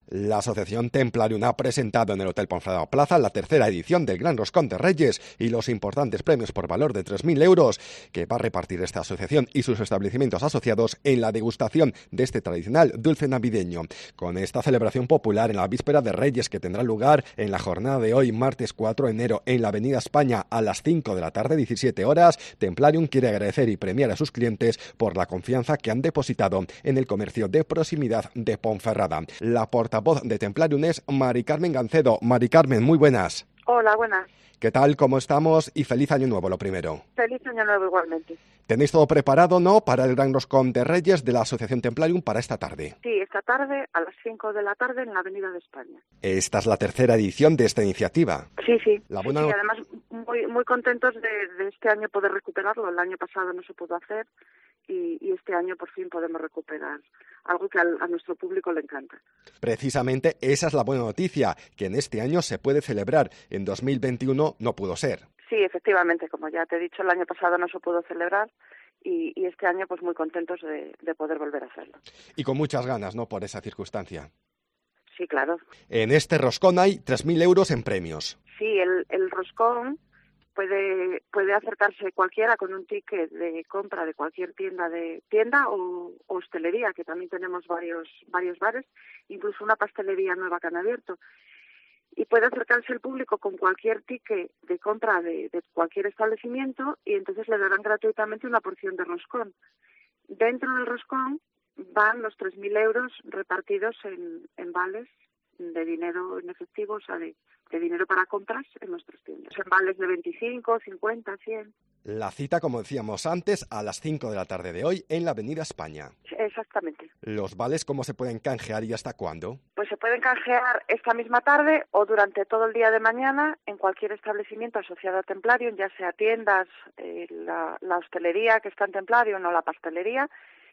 La Asociación Templarium ha presentado en el Hotel Ponferrada Plaza la tercera edición del Gran Roscón de Reyes y los importantes premios por valor de 3.000 euros que va a repartir esta asociación y sus establecimientos asociados en la degustación de este tradicional dulce navideño. Con esta celebración popular en la víspera de Reyes que tendrá lugar en la jornada de hoy, martes 4 de enero, en la Avenida España a las 5 de la tarde, 17 horas, Templarium quiere agradecer y premiar a sus clientes por la confianza que han depositado en el comercio de proximidad de Ponferrada. La portavoz de Templarium es Mari Carmen Gancedo. Mari Carmen, muy buenas. Hola, buenas. ¿Qué tal? ¿Cómo estamos? Y feliz año nuevo, lo primero. Feliz año nuevo igualmente. ¿Tenéis todo preparado, no, para el Gran Roscón de Reyes de la Asociación Templarium para esta tarde? Sí, esta tarde a las 5 de la tarde en la Avenida de España. Esta es la tercera edición de esta iniciativa. Sí. La buena sí, además muy contentos de este año poder recuperarlo. El año pasado no se pudo hacer y este año por fin podemos recuperar algo que a nuestro público le encanta. Precisamente esa es la buena noticia, que en este año se puede celebrar. En 2021 no pudo ser. Sí, efectivamente, como ya te he dicho, el año pasado no se pudo celebrar y este año pues muy contentos de poder volver a hacerlo. Y con muchas ganas, ¿no?, por esa circunstancia. Sí, claro. En este roscón hay 3.000 euros en premios. Sí, el roscón puede acercarse cualquiera con un ticket de compra de cualquier tienda o hostelería, que también tenemos varios bares, incluso una pastelería nueva que han abierto. Y puede acercarse el público con cualquier ticket de compra de cualquier establecimiento y entonces le darán gratuitamente una porción de roscón. Dentro del roscón van los 3.000 euros repartidos en vales de dinero en efectivo, o sea, de dinero para compras en nuestras tiendas. En vales de 25, 50, 100. La cita, como decíamos antes, a las 5 de la tarde de hoy en la Avenida España. Exactamente. ¿Los vales cómo se pueden canjear y hasta cuándo? Pues se pueden canjear esta misma tarde o durante todo el día de mañana en cualquier establecimiento asociado a Templarium, ya sea tiendas, la hostelería que está en Templarium o la pastelería,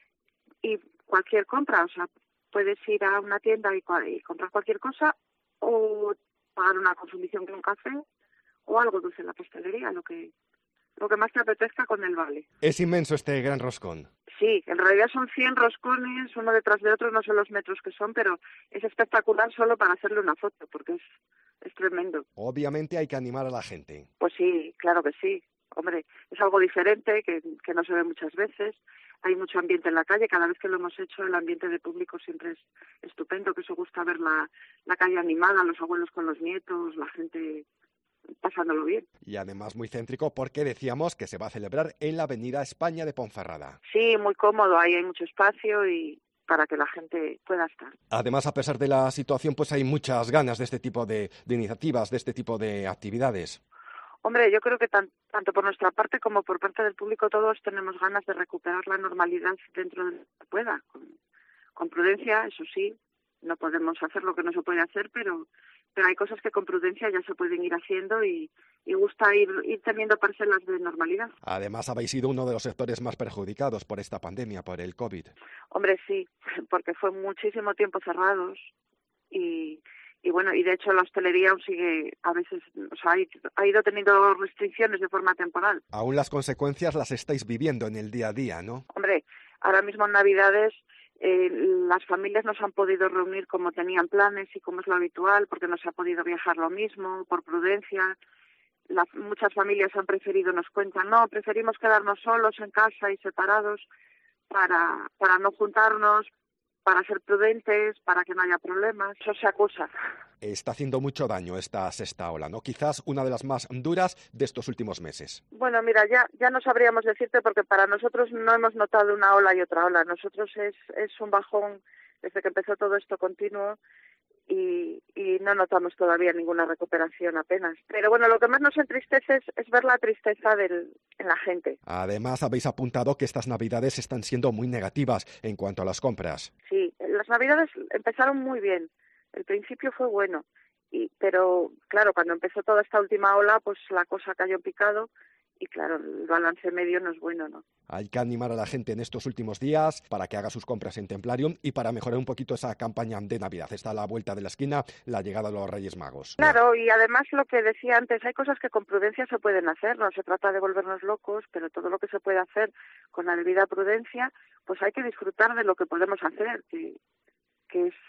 y cualquier compra, o sea, puedes ir a una tienda y comprar cualquier cosa o pagar una consumición de un café o algo dulce en la pastelería, lo que más te apetezca con el vale. Es inmenso este gran roscón. Sí, en realidad son 100 roscones, uno detrás de otro, no sé los metros que son, pero es espectacular solo para hacerle una foto, porque es tremendo. Obviamente hay que animar a la gente. Pues sí, claro que sí. Hombre, es algo diferente que no se ve muchas veces. Hay mucho ambiente en la calle. Cada vez que lo hemos hecho, el ambiente de público siempre es estupendo, que se gusta ver la calle animada, los abuelos con los nietos, la gente pasándolo bien. Y además muy céntrico porque decíamos que se va a celebrar en la Avenida España de Ponferrada. Sí, muy cómodo. Ahí hay mucho espacio y para que la gente pueda estar. Además, a pesar de la situación, pues hay muchas ganas de este tipo de iniciativas, de este tipo de actividades. Hombre, yo creo que tanto por nuestra parte como por parte del público todos tenemos ganas de recuperar la normalidad dentro de lo que se pueda. Con prudencia, eso sí, no podemos hacer lo que no se puede hacer, pero hay cosas que con prudencia ya se pueden ir haciendo y gusta ir teniendo parcelas de normalidad. Además, habéis sido uno de los sectores más perjudicados por esta pandemia, por el COVID. Hombre, sí, porque fue muchísimo tiempo cerrados y bueno, y de hecho la hostelería aún sigue, a veces, o sea, ha ido teniendo restricciones de forma temporal. Aún las consecuencias las estáis viviendo en el día a día, ¿no? Hombre, ahora mismo en Navidades las familias no se han podido reunir como tenían planes y como es lo habitual, porque no se ha podido viajar lo mismo, por prudencia. Muchas familias han preferido, nos cuentan, no, preferimos quedarnos solos en casa y separados para no juntarnos, para ser prudentes, para que no haya problemas. Eso se acusa. Está haciendo mucho daño esta sexta ola, ¿no? Quizás una de las más duras de estos últimos meses. Bueno, mira, ya no sabríamos decirte porque para nosotros no hemos notado una ola y otra ola. Nosotros es un bajón desde que empezó todo esto continuo y no notamos todavía ninguna recuperación apenas. Pero bueno, lo que más nos entristece es ver la tristeza en la gente. Además, habéis apuntado que estas Navidades están siendo muy negativas en cuanto a las compras. Sí, las Navidades empezaron muy bien. El principio fue bueno, pero claro, cuando empezó toda esta última ola, pues la cosa cayó en picado y claro, el balance medio no es bueno, ¿no? Hay que animar a la gente en estos últimos días para que haga sus compras en Templarium y para mejorar un poquito esa campaña de Navidad. Está a la vuelta de la esquina la llegada de los Reyes Magos. Claro, y además lo que decía antes, hay cosas que con prudencia se pueden hacer, no se trata de volvernos locos, pero todo lo que se puede hacer con la debida prudencia, pues hay que disfrutar de lo que podemos hacer, que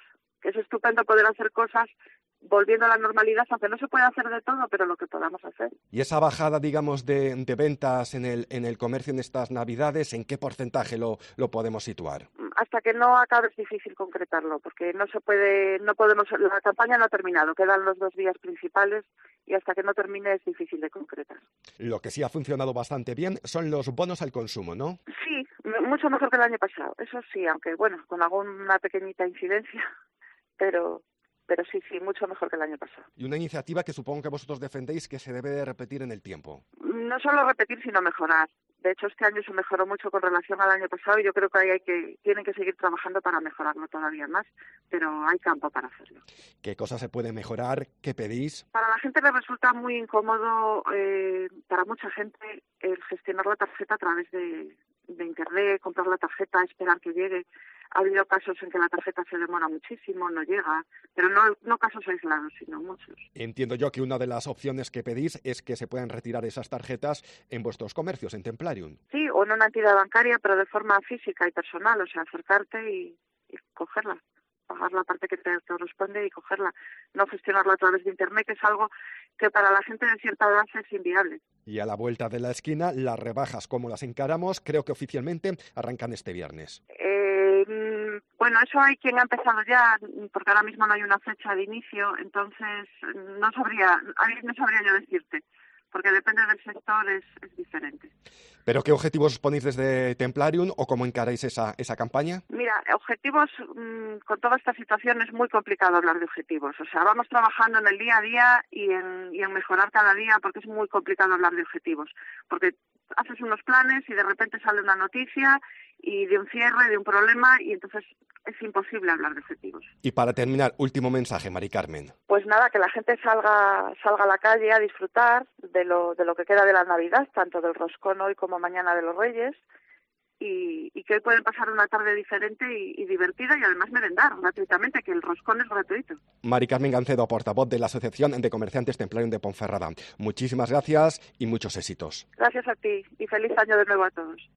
que es estupendo poder hacer cosas volviendo a la normalidad, aunque no se puede hacer de todo, pero lo que podamos hacer. Y esa bajada, digamos, de ventas en el comercio en estas Navidades, ¿en qué porcentaje lo podemos situar? Hasta que no acabe es difícil concretarlo, porque no podemos, la campaña no ha terminado, quedan los 2 días principales y hasta que no termine es difícil de concretar. Lo que sí ha funcionado bastante bien son los bonos al consumo, ¿no? Sí, mucho mejor que el año pasado, eso sí, aunque bueno, con alguna pequeñita incidencia, pero sí, mucho mejor que el año pasado. Y una iniciativa que supongo que vosotros defendéis que se debe de repetir en el tiempo. No solo repetir, sino mejorar. De hecho, este año se mejoró mucho con relación al año pasado y yo creo que tienen que seguir trabajando para mejorarlo todavía más, pero hay campo para hacerlo. ¿Qué cosas se pueden mejorar? ¿Qué pedís? Para la gente le resulta muy incómodo, para mucha gente, el gestionar la tarjeta a través de Internet, comprar la tarjeta, esperar que llegue. Ha habido casos en que la tarjeta se demora muchísimo, no llega, pero no casos aislados, sino muchos. Entiendo yo que una de las opciones que pedís es que se puedan retirar esas tarjetas en vuestros comercios, en Templarium. Sí, o en una entidad bancaria, pero de forma física y personal, o sea, acercarte y cogerla, pagar la parte que te corresponde y cogerla, no gestionarla a través de Internet, que es algo que para la gente de cierta edad es inviable. Y a la vuelta de la esquina, las rebajas, ¿cómo las encaramos? Creo que oficialmente arrancan este viernes. Bueno, eso hay quien ha empezado ya, porque ahora mismo no hay una fecha de inicio, entonces no sabría yo decirte, porque depende del sector, es diferente. ¿Pero qué objetivos ponéis desde Templarium o cómo encaráis esa campaña? Mira, objetivos, con toda esta situación es muy complicado hablar de objetivos. O sea, vamos trabajando en el día a día y en mejorar cada día, porque es muy complicado hablar de objetivos. Porque haces unos planes y de repente sale una noticia y de un cierre, de un problema, y entonces es imposible hablar de objetivos. Y para terminar, último mensaje, Mari Carmen. Pues nada, que la gente salga a la calle a disfrutar de lo que queda de la Navidad, tanto del roscón hoy como mañana de los Reyes, y que hoy pueden pasar una tarde diferente y divertida y además merendar gratuitamente, que el roscón es gratuito. Mari Carmen Gancedo, portavoz de la Asociación de Comerciantes Templarium de Ponferrada. Muchísimas gracias y muchos éxitos. Gracias a ti y feliz año de nuevo a todos.